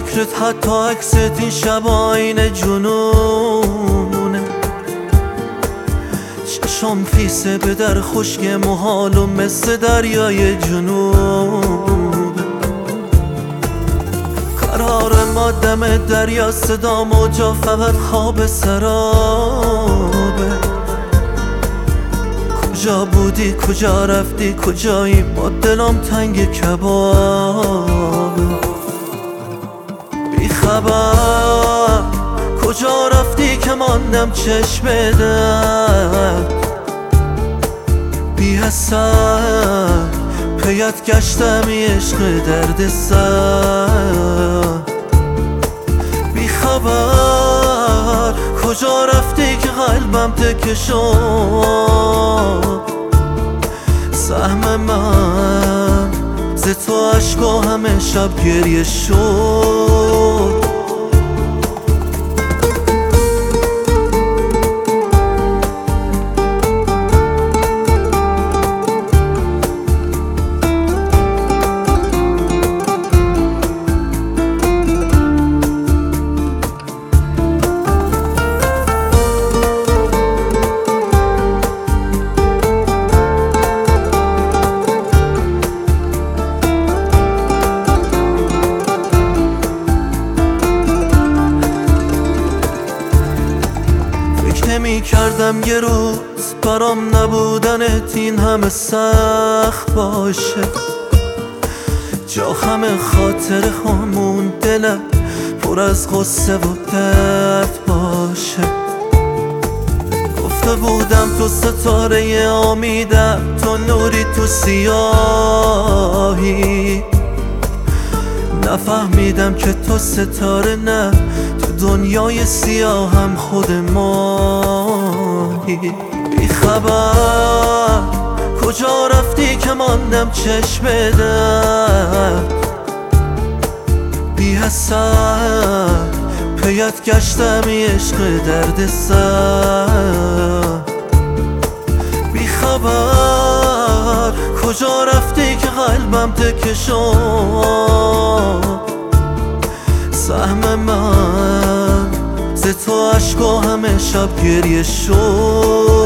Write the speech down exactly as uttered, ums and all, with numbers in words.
فکرت حتی عکست این شب آینه جنونه. چشم پیسه به در خشک محال و مثل دریای جنوب. قرار ما دم دریا صدا موجا فقط خواب سرابه. کجا بودی کجا رفتی کجایی با دلم تنگ کباب. بی خبر کجا رفتی که ماندم چشم درد. بی اثر پیت گشتم عشق درد سر. بی خبر کجا رفتی که قلبم تکه شد. سهم من ز تو عشق و همه شب گریه شد. نمی کردم یه روز برام نبودنت این همه سخت باشه. جا همه خاطر همون دلم پر از غصه و درد باشه. گفته بودم تو ستاره امیدم، تو نوری تو سیاهی. نفهمیدم که تو ستاره نه، تو دنیای سیاه هم خود ماهی. بی خبر کجا رفتی که ماندم چشم درد. بی اثر پیت گشتم عشق درد سر. بی خبر کجا رفتی که قلبم تکه شد. سهم من ز تو عشق و همه شب گریه شد.